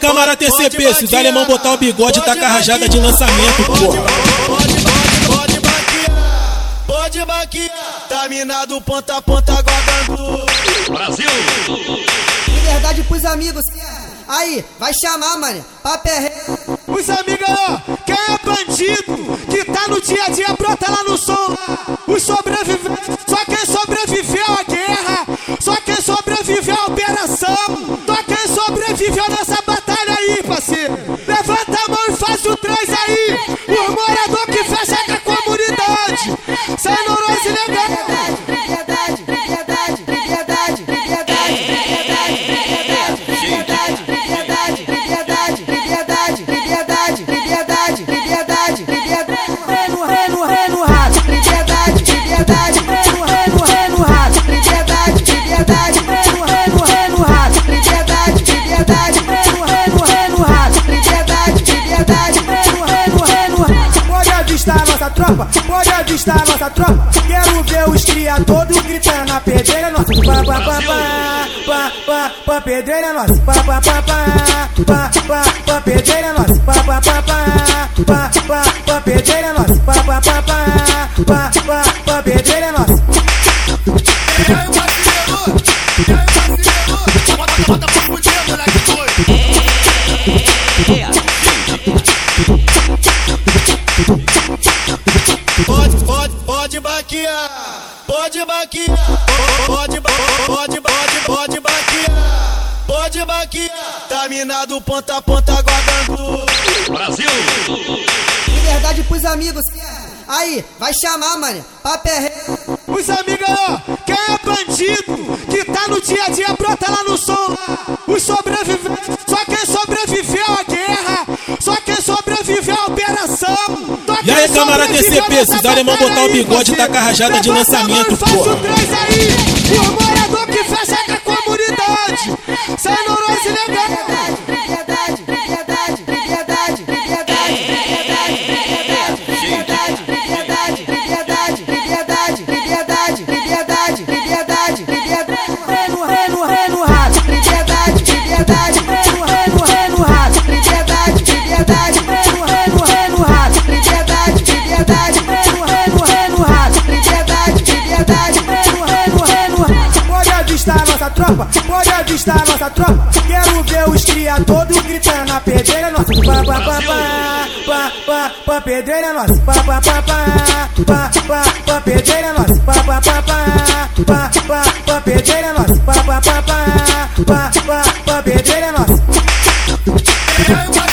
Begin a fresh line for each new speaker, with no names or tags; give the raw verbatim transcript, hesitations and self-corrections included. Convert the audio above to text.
câmara T C P, se os alemão botar o bigode, taca rajada de lançamento, porra.
Pode, pode, pode maquiar, pode maquiar. Tá minado ponta a ponta guardando
Brasil.
Liberdade pros amigos. Aí, vai chamar, mano. Papo é reto.
os amigos, ó. Quem é bandido, que tá no dia a dia, brota lá no som. Os sobreviventes, só quem sobreviveu à guerra, só quem sobreviveu à operação, só quem sobreviveu nessa batalha aí, parceiro. Levanta a mão e faz o três aí. O morador que fecha com a comunidade. Sem neurose legal.
Liberdade, liberdade, liberdade, liberdade, liberdade, liberdade, liberdade, liberdade, liberdade, liberdade, liberdade, liberdade, liberdade, reno, reno, reno, rato, liberdade, liberdade, reno, reno, reno, rato, liberdade, liberdade, reno, reno, reno, rato, liberdade, liberdade, reno, reno, reno, rato, liberdade, liberdade, reno, reno, reno, rato. Pode avistar nossa tropa, pode avistar nossa tropa. Quero ver os cria todos gritando na pedreira nossa. Pá, pá, pá, pá, pá, pá, pá, pedreira nossa. Pá, pá, pá, pá, pá, pá, pá, pedreira nossa. Pá, pá, pá, pá, pá, pá, pá, pedreira nossa. Pá, pá, pá, pá, pá, pá, pá, pedreira nossa.
Pode, pode, pode baquear, pode baquear, pode, pode, pode, pode baquear, pode baquear. Tá minado ponta a ponta guardando
Brasil.
Liberdade pros amigos. Aí, vai chamar, mano. Papo é reto.
os amigos, ó. Quem é bandido, que tá no dia a dia, brota lá no som. Os sobreviventes, só quem sobreviveu à guerra, só quem sobreviveu à operação.
E aí, câmara T C P, se os alemão botar o bigode, taca rajada de lançamento,
porra.
porra.
Faz o três aí, o morador que fecha com a comunidade. Sem neurose legal.
Liberdade, liberdade, liberdade, liberdade, liberdade, liberdade, liberdade, liberdade, liberdade, liberdade, liberdade, liberdade, liberdade, liberdade, reno, reno, reno, rato, liberdade, liberdade, reno, reno, reno, rato, liberdade, liberdade, reno, reno, reno, rato, liberdade, liberdade, reno, reno, reno, rato, liberdade, liberdade, reno, reno, reno, rato. Pode avistar nossa tropa, pode avistar nossa tropa. Quero ver os cria todos gritando na pedreira nossa. Pá, pá, pá, pá, pá, pá, pá, pedreira nossa. Pá, pá, pá, pá, pá, pá, pá, pedreira nossa. Pá, pá, pá, pá, pá, pá, pá, pedreira nossa. Pá, pá, pá, pá, pá, pá, pá, pedreira nossa.